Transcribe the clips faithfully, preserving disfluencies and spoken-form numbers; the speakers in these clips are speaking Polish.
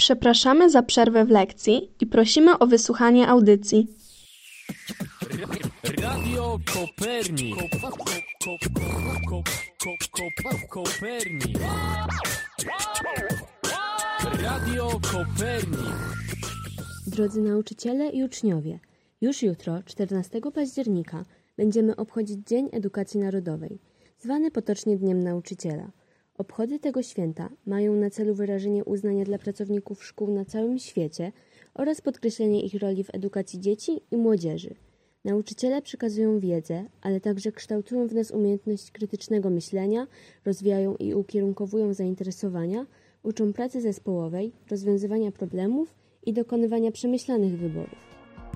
Przepraszamy za przerwę w lekcji i prosimy o wysłuchanie audycji. Radio Kopernik. Kopernik. Radio Kopernik. Drodzy nauczyciele i uczniowie, już jutro, czternastego października, będziemy obchodzić Dzień Edukacji Narodowej, zwany potocznie Dniem Nauczyciela. Obchody tego święta mają na celu wyrażenie uznania dla pracowników szkół na całym świecie oraz podkreślenie ich roli w edukacji dzieci i młodzieży. Nauczyciele przekazują wiedzę, ale także kształtują w nas umiejętność krytycznego myślenia, rozwijają i ukierunkowują zainteresowania, uczą pracy zespołowej, rozwiązywania problemów i dokonywania przemyślanych wyborów.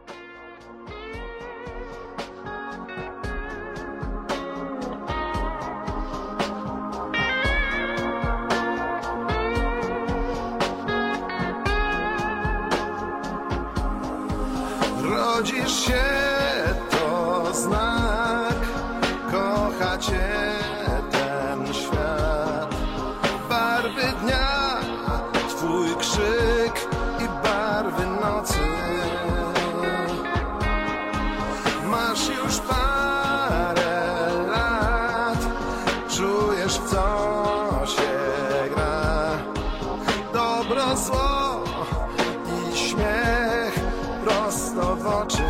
Rodzisz się, to znak, kocha cię ten świat. Barwy dnia, twój krzyk i barwy nocy. Masz już parę lat, czujesz w co się gra. Dobro, zło i śmiech prosto w oczy.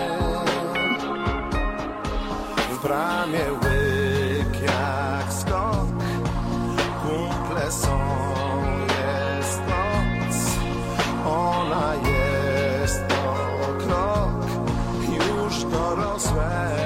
W bramie łyk jak skok, kumple są, jest noc. Ona jest o krok, już dorosłeś.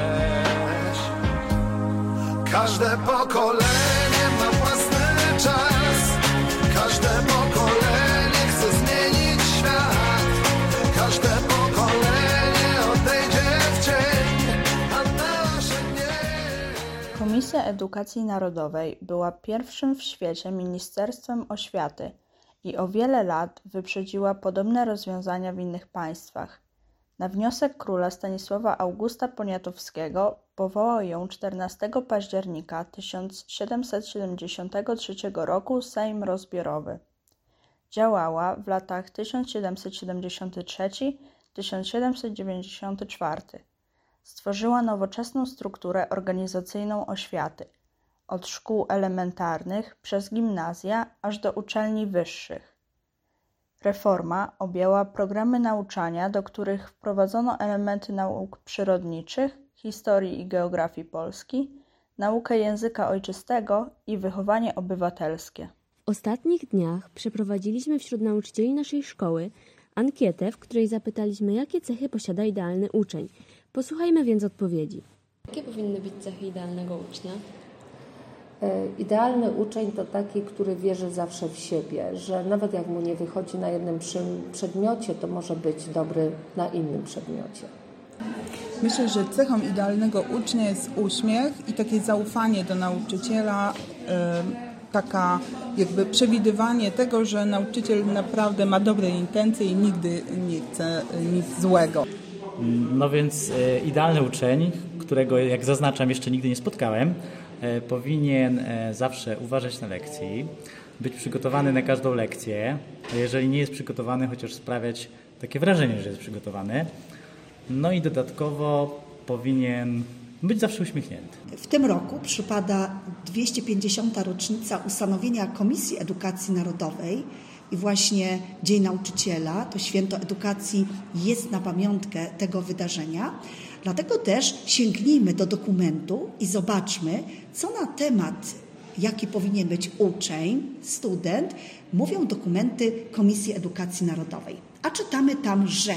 Każde pokolenie ma własny czas, każde pokolenie chce zmienić świat. Każde pokolenie odejdzie w cień, a nasze nie. Komisja Edukacji Narodowej była pierwszym w świecie ministerstwem oświaty i o wiele lat wyprzedziła podobne rozwiązania w innych państwach. Na wniosek króla Stanisława Augusta Poniatowskiego powołał ją czternastego października tysiąc siedemset siedemdziesiątego trzeciego roku Sejm Rozbiorowy. Działała w latach tysiąc siedemset siedemdziesiąty trzeci do tysiąc siedemset dziewięćdziesiąty czwarty. Stworzyła nowoczesną strukturę organizacyjną oświaty, od szkół elementarnych przez gimnazja aż do uczelni wyższych. Reforma objęła programy nauczania, do których wprowadzono elementy nauk przyrodniczych, historii i geografii Polski, naukę języka ojczystego i wychowanie obywatelskie. W ostatnich dniach przeprowadziliśmy wśród nauczycieli naszej szkoły ankietę, w której zapytaliśmy, jakie cechy posiada idealny uczeń. Posłuchajmy więc odpowiedzi. Jakie powinny być cechy idealnego ucznia? Idealny uczeń to taki, który wierzy zawsze w siebie, że nawet jak mu nie wychodzi na jednym przedmiocie, to może być dobry na innym przedmiocie. Myślę, że cechą idealnego ucznia jest uśmiech i takie zaufanie do nauczyciela, taka jakby przewidywanie tego, że nauczyciel naprawdę ma dobre intencje i nigdy nie chce nic złego. No więc idealny uczeń, którego jak zaznaczam jeszcze nigdy nie spotkałem, powinien zawsze uważać na lekcji, być przygotowany na każdą lekcję, a jeżeli nie jest przygotowany, chociaż sprawiać takie wrażenie, że jest przygotowany. No i dodatkowo powinien być zawsze uśmiechnięty. W tym roku przypada dwieście pięćdziesiąta rocznica ustanowienia Komisji Edukacji Narodowej i właśnie Dzień Nauczyciela, to święto edukacji jest na pamiątkę tego wydarzenia. Dlatego też sięgnijmy do dokumentu i zobaczmy, co na temat, jaki powinien być uczeń, student, mówią dokumenty Komisji Edukacji Narodowej. A czytamy tam, że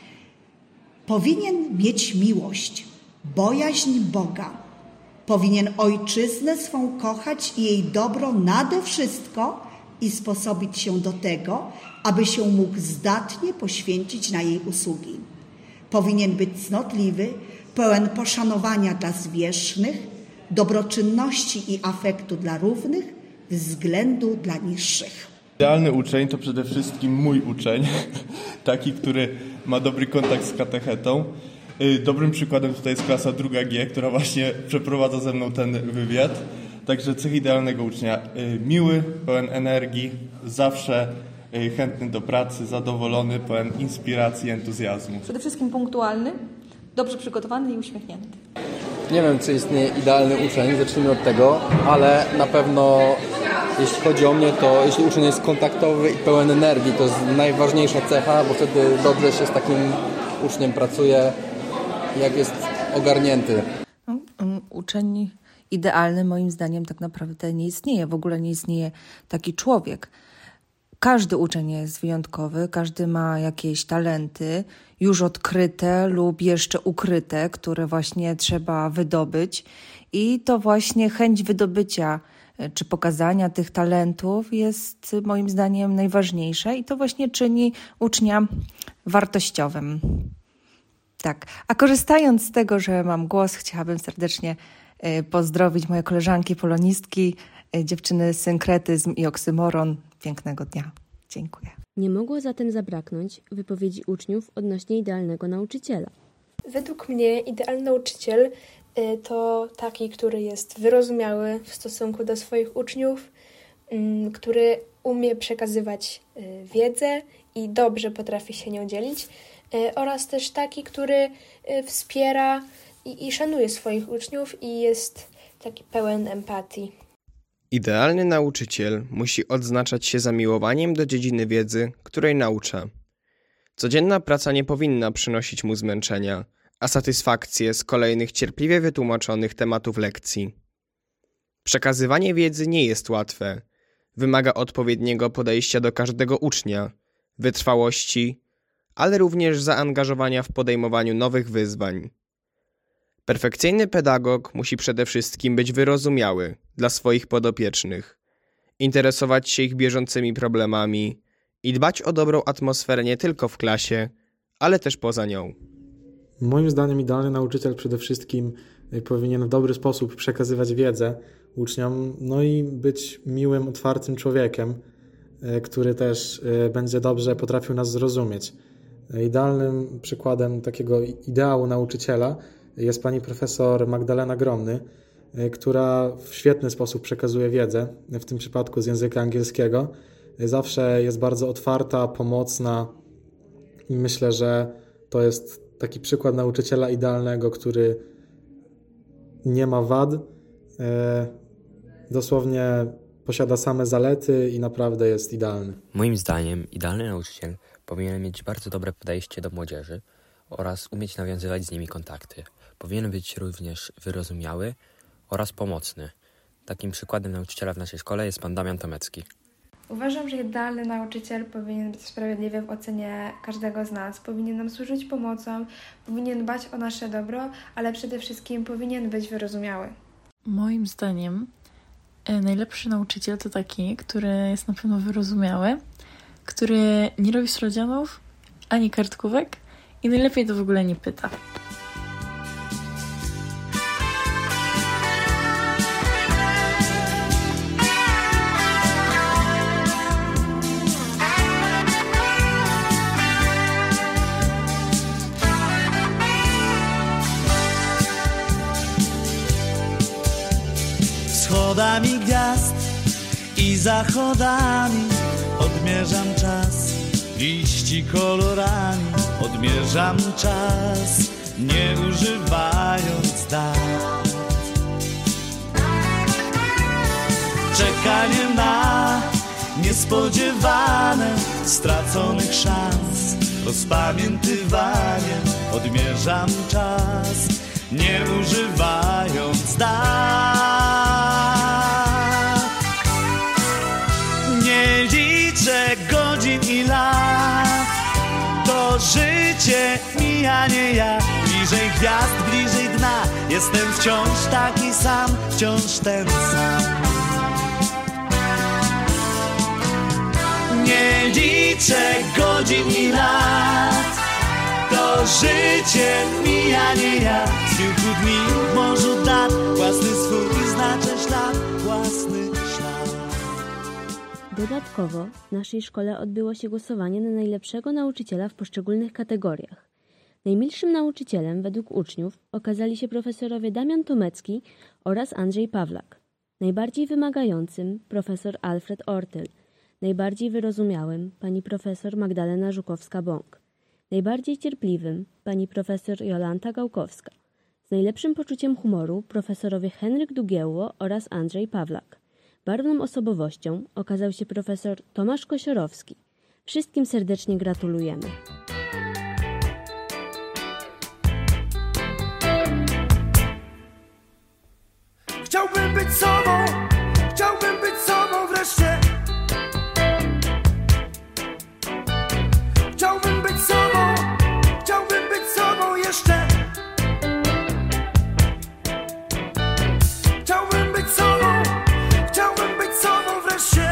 powinien mieć miłość, bojaźń Boga, powinien ojczyznę swą kochać i jej dobro nade wszystko i sposobić się do tego, aby się mógł zdatnie poświęcić na jej usługi. Powinien być cnotliwy, pełen poszanowania dla zwierzchnych, dobroczynności i afektu dla równych, względu dla niższych. Idealny uczeń to przede wszystkim mój uczeń, taki, który ma dobry kontakt z katechetą. Dobrym przykładem tutaj jest klasa druga G, która właśnie przeprowadza ze mną ten wywiad. Także cechy idealnego ucznia: miły, pełen energii, zawsze chętny do pracy, zadowolony, pełen inspiracji, entuzjazmu. Przede wszystkim punktualny, dobrze przygotowany i uśmiechnięty. Nie wiem, czy istnieje idealny uczeń, zacznijmy od tego, ale na pewno jeśli chodzi o mnie, to jeśli uczeń jest kontaktowy i pełen energii, to jest najważniejsza cecha, bo wtedy dobrze się z takim uczniem pracuje, jak jest ogarnięty. No, um, uczeń idealny moim zdaniem tak naprawdę nie istnieje. W ogóle nie istnieje taki człowiek. Każdy uczeń jest wyjątkowy, każdy ma jakieś talenty już odkryte lub jeszcze ukryte, które właśnie trzeba wydobyć. I to właśnie chęć wydobycia czy pokazania tych talentów jest moim zdaniem najważniejsza i to właśnie czyni ucznia wartościowym. Tak, a korzystając z tego, że mam głos, chciałabym serdecznie pozdrowić moje koleżanki polonistki, dziewczyny synkretyzm i oksymoron. Pięknego dnia. Dziękuję. Nie mogło zatem zabraknąć wypowiedzi uczniów odnośnie idealnego nauczyciela. Według mnie idealny nauczyciel to taki, który jest wyrozumiały w stosunku do swoich uczniów, który umie przekazywać wiedzę i dobrze potrafi się nią dzielić, oraz też taki, który wspiera i, i szanuje swoich uczniów i jest taki pełen empatii. Idealny nauczyciel musi odznaczać się zamiłowaniem do dziedziny wiedzy, której naucza. Codzienna praca nie powinna przynosić mu zmęczenia, a satysfakcję z kolejnych cierpliwie wytłumaczonych tematów lekcji. Przekazywanie wiedzy nie jest łatwe. Wymaga odpowiedniego podejścia do każdego ucznia, wytrwałości, ale również zaangażowania w podejmowaniu nowych wyzwań. Perfekcyjny pedagog musi przede wszystkim być wyrozumiały dla swoich podopiecznych, interesować się ich bieżącymi problemami i dbać o dobrą atmosferę nie tylko w klasie, ale też poza nią. Moim zdaniem idealny nauczyciel przede wszystkim powinien w dobry sposób przekazywać wiedzę uczniom, no i być miłym, otwartym człowiekiem, który też będzie dobrze potrafił nas zrozumieć. Idealnym przykładem takiego ideału nauczyciela jest pani profesor Magdalena Gromny, która w świetny sposób przekazuje wiedzę, w tym przypadku z języka angielskiego. Zawsze jest bardzo otwarta, pomocna i myślę, że to jest taki przykład nauczyciela idealnego, który nie ma wad, dosłownie posiada same zalety i naprawdę jest idealny. Moim zdaniem idealny nauczyciel powinien mieć bardzo dobre podejście do młodzieży oraz umieć nawiązywać z nimi kontakty. Powinien być również wyrozumiały oraz pomocny. Takim przykładem nauczyciela w naszej szkole jest pan Damian Tomecki. Uważam, że idealny nauczyciel powinien być sprawiedliwy w ocenie każdego z nas. Powinien nam służyć pomocą, powinien dbać o nasze dobro, ale przede wszystkim powinien być wyrozumiały. Moim zdaniem najlepszy nauczyciel to taki, który jest na pewno wyrozumiały, który nie robi slodzianów ani kartkówek i najlepiej to w ogóle nie pyta. Wschodami gwiazd i zachodami odmierzam czas, liści kolorami odmierzam czas, nie używając dat. Czekanie na niespodziewane straconych szans, rozpamiętywaniem odmierzam czas, nie używając dat. Nie liczę godzin i lat, to życie mija, nie ja. Bliżej gwiazd, bliżej dna, jestem wciąż taki sam, wciąż ten sam. Nie liczę godzin i lat, to życie mija, nie ja. Z kilku dni w morzu dat, własny swój znaczę ślad, własny ślad. Dodatkowo w naszej szkole odbyło się głosowanie na najlepszego nauczyciela w poszczególnych kategoriach. Najmilszym nauczycielem według uczniów okazali się profesorowie Damian Tomecki oraz Andrzej Pawlak. Najbardziej wymagającym profesor Alfred Ortyl. najbardziej wyrozumiałym pani profesor Magdalena Żukowska-Bąk, najbardziej cierpliwym pani profesor Jolanta Gałkowska, z najlepszym poczuciem humoru profesorowie Henryk Dugiełło oraz Andrzej Pawlak. Barwną osobowością okazał się profesor Tomasz Kosiorowski. Wszystkim serdecznie gratulujemy. Chciałbym być sobą, chciałbym być sobą wreszcie. Chciałbym być sobą, chciałbym być sobą jeszcze. Chciałbym być sobą, chciałbym być sobą wreszcie.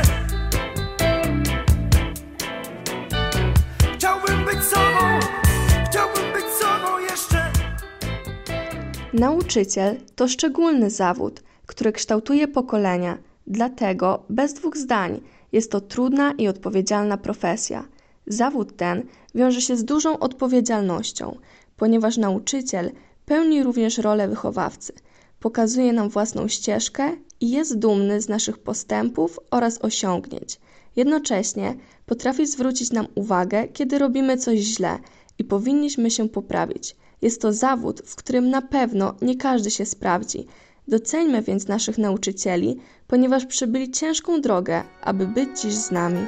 Chciałbym być sobą, chciałbym być sobą jeszcze. Nauczyciel to szczególny zawód, który kształtuje pokolenia, dlatego bez dwóch zdań jest to trudna i odpowiedzialna profesja. Zawód ten wiąże się z dużą odpowiedzialnością, ponieważ nauczyciel pełni również rolę wychowawcy, pokazuje nam własną ścieżkę i jest dumny z naszych postępów oraz osiągnięć. Jednocześnie potrafi zwrócić nam uwagę, kiedy robimy coś źle i powinniśmy się poprawić. Jest to zawód, w którym na pewno nie każdy się sprawdzi. Doceńmy więc naszych nauczycieli, ponieważ przebyli ciężką drogę, aby być dziś z nami.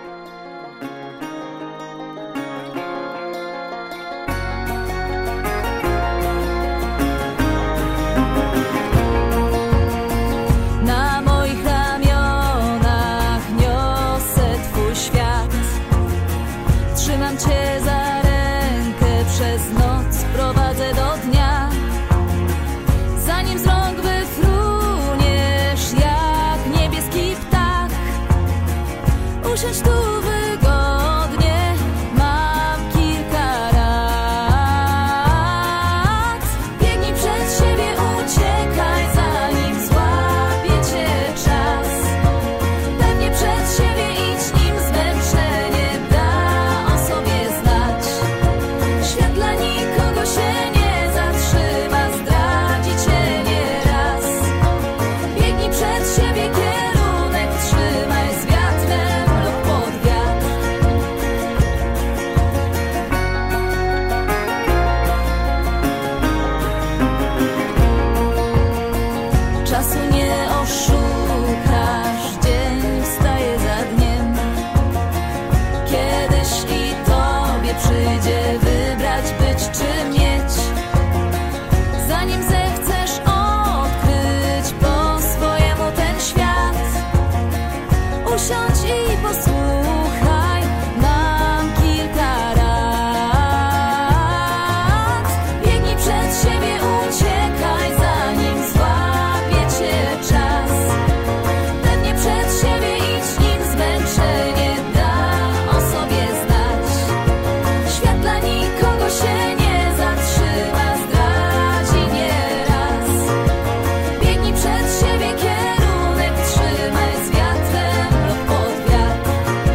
Na moich ramionach niosę Twój świat. Trzymam Cię za rękę, przez noc prowadzę do dnia. Zanim z rąk wyfruniesz jak niebieski ptak, usiądź tu wygodnie, mam kilka rad. Biegnij przed siebie, uciekaj, zanim złapie cię czas. Pewnie przed siebie idź, nim zmęczenie da o sobie znać. Świat dla nikogo się nie zatrzyma, zdradzi cię nieraz. Biegnij przed siebie, kierunek trzymaj z wiatrem lub pod wiatr. Czasu nie oszukasz, dzień wstaje za dniem. Kiedyś i tobie przyjdzie wybrać być czy mieć. Zanim zechcesz odkryć po swojemu ten świat, usiądź i posłuchaj, mam kilka rad. Biegnij przed siebie, uciekaj, zanim złapie cię czas. Pewnie przed siebie idź, nim zmęczenie da o sobie znać. Świat dla nikogo się nie zatrzyma, zdradzi nieraz. Biegnij przed siebie, kierunek trzymaj z wiatrem lub pod wiatr.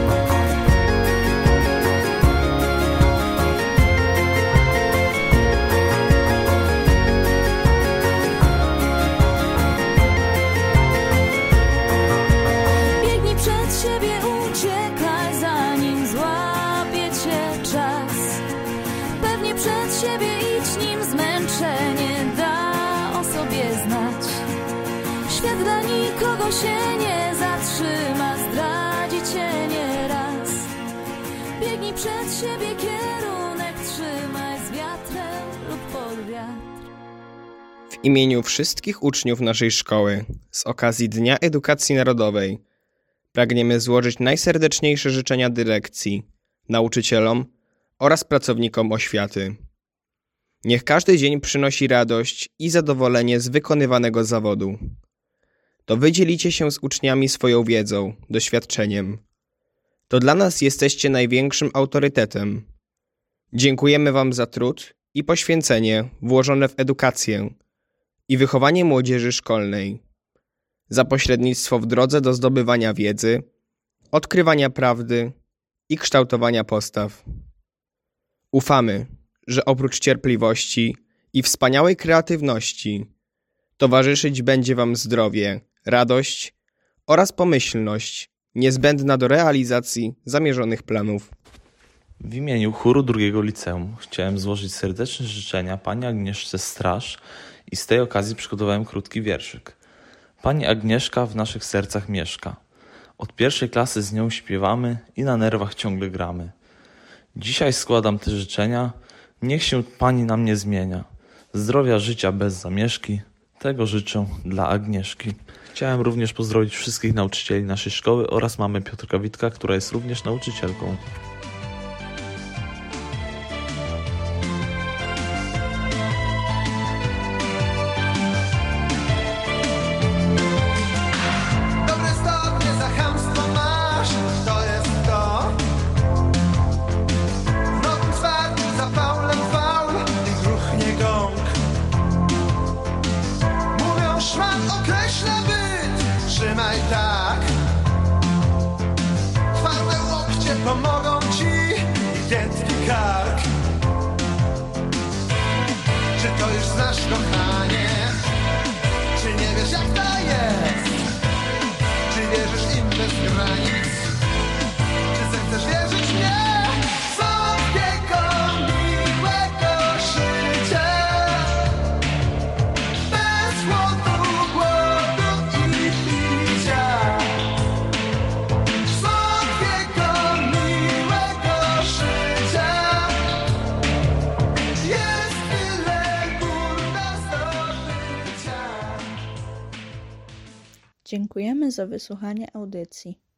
Biegnij przed siebie, uciekaj, zanim złapie cię czas. Pewnie przed siebie idź, nim zmęczenie da o sobie znać. Świat dla nikogo się nie zatrzyma, zdradzi cię nieraz. Biegnij przed siebie, kierunek trzymaj z wiatrem lub pod wiatr. W imieniu wszystkich uczniów naszej szkoły z okazji Dnia Edukacji Narodowej pragniemy złożyć najserdeczniejsze życzenia dyrekcji, nauczycielom oraz pracownikom oświaty. Niech każdy dzień przynosi radość i zadowolenie z wykonywanego zawodu. To wy dzielicie się z uczniami swoją wiedzą, doświadczeniem. To dla nas jesteście największym autorytetem. Dziękujemy wam za trud i poświęcenie włożone w edukację i wychowanie młodzieży szkolnej, za pośrednictwo w drodze do zdobywania wiedzy, odkrywania prawdy i kształtowania postaw. Ufamy, że oprócz cierpliwości i wspaniałej kreatywności towarzyszyć będzie wam zdrowie, radość oraz pomyślność niezbędna do realizacji zamierzonych planów. W imieniu chóru drugiego liceum chciałem złożyć serdeczne życzenia pani Agnieszce Straż i z tej okazji przygotowałem krótki wierszyk. Pani Agnieszka w naszych sercach mieszka. Od pierwszej klasy z nią śpiewamy i na nerwach ciągle gramy. Dzisiaj składam te życzenia, niech się pani nam nie zmienia. Zdrowia, życia bez zamieszki, tego życzę dla Agnieszki. Chciałem również pozdrowić wszystkich nauczycieli naszej szkoły oraz mamę Piotrka Witka, która jest również nauczycielką. Trzymaj tak. Twarde łokcie pomogą ci i giętki kark. Czy to już znasz, kochanie? Czy nie wiesz, jak to jest? Czy wierzysz im bez granic? Czy zechcesz wierzyć mnie? Słodkiego, miłego życia. Bez głodu, głodu i picia. Słodkiego, miłego życia. Jest tyle gór do zdobycia. Dziękujemy za wysłuchanie audycji.